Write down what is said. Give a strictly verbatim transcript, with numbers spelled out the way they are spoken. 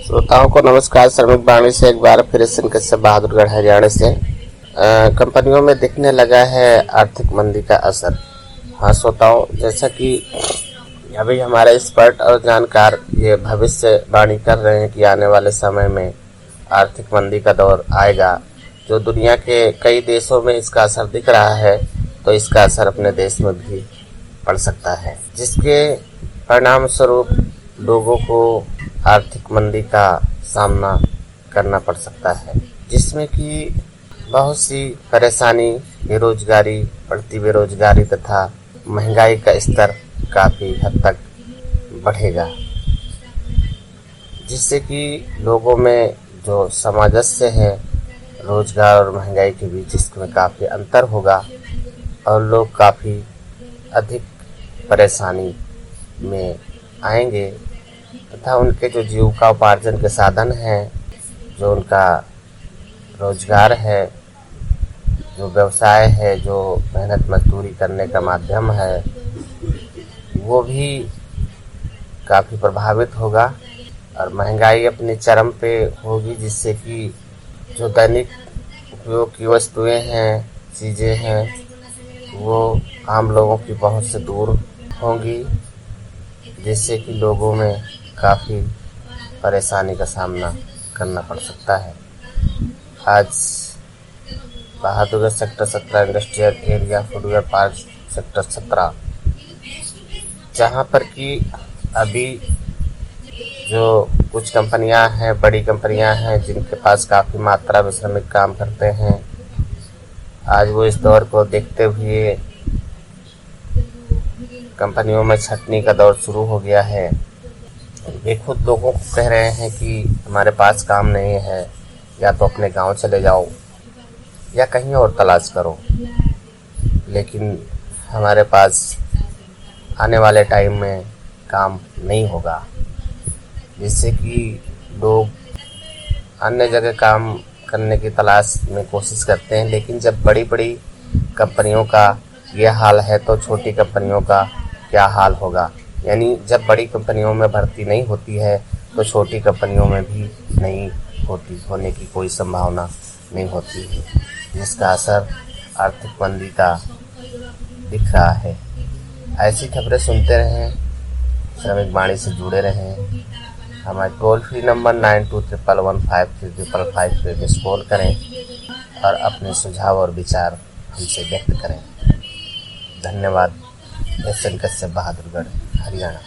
श्रोताओं को नमस्कार। श्रमिक वाणी से एक बार फिर से कश्यप बहादुरगढ़ हरियाणा से। अ, कंपनियों में दिखने लगा है आर्थिक मंदी का असर। हाँ श्रोताओं, जैसा कि अभी हमारे एक्सपर्ट और जानकार ये भविष्यवाणी कर रहे हैं कि आने वाले समय में आर्थिक मंदी का दौर आएगा, जो दुनिया के कई देशों में इसका असर दिख रहा है, तो इसका असर अपने देश में भी पड़ सकता है, जिसके परिणाम स्वरूप लोगों को आर्थिक मंदी का सामना करना पड़ सकता है, जिसमें कि बहुत सी परेशानी, बेरोजगारी, बढ़ती बेरोजगारी तथा महंगाई का स्तर काफ़ी हद तक बढ़ेगा, जिससे कि लोगों में जो सामंजस्य है रोजगार और महंगाई के बीच, इसमें काफ़ी अंतर होगा और लोग काफ़ी अधिक परेशानी में आएंगे तथा उनके जो जीविकोपार्जन के साधन हैं, जो उनका रोजगार है, जो व्यवसाय है, जो मेहनत मजदूरी करने का माध्यम है, वो भी काफ़ी प्रभावित होगा और महंगाई अपने चरम पे होगी, जिससे कि जो दैनिक उपयोग की वस्तुएं हैं, चीज़ें हैं, वो आम लोगों की पहुंच से दूर होंगी, जिससे कि लोगों में काफ़ी परेशानी का सामना करना पड़ सकता है। आज बहादुरगढ़ सेक्टर सत्रह industrial area footwear park sector सत्रह, जहाँ पर कि अभी जो कुछ कंपनियां हैं, बड़ी कंपनियां हैं, जिनके पास काफ़ी मात्रा में श्रमिक काम करते हैं, आज वो इस दौर को देखते हुए कंपनियों में छंटनी का दौर शुरू हो गया है। वे खुद लोगों को कह रहे हैं कि हमारे पास काम नहीं है, या तो अपने गांव चले जाओ या कहीं और तलाश करो, लेकिन हमारे पास आने वाले टाइम में काम नहीं होगा, जिससे कि लोग अन्य जगह काम करने की तलाश में कोशिश करते हैं। लेकिन जब बड़ी बड़ी कंपनियों का यह हाल है, तो छोटी कंपनियों का क्या हाल होगा। यानी जब बड़ी कंपनियों में भर्ती नहीं होती है, तो छोटी कंपनियों में भी नहीं होती होने की कोई संभावना नहीं होती है, जिसका असर आर्थिक मंदी का दिख रहा है। ऐसी खबरें सुनते रहें, श्रमिक वाणी से जुड़े रहें। हमारे toll free number nine two triple one five three triple five पे मिस कॉल करें और अपने सुझाव और विचार हमसे व्यक्त करें। धन्यवाद। S N Kashyap Bahadurgarh Haryana.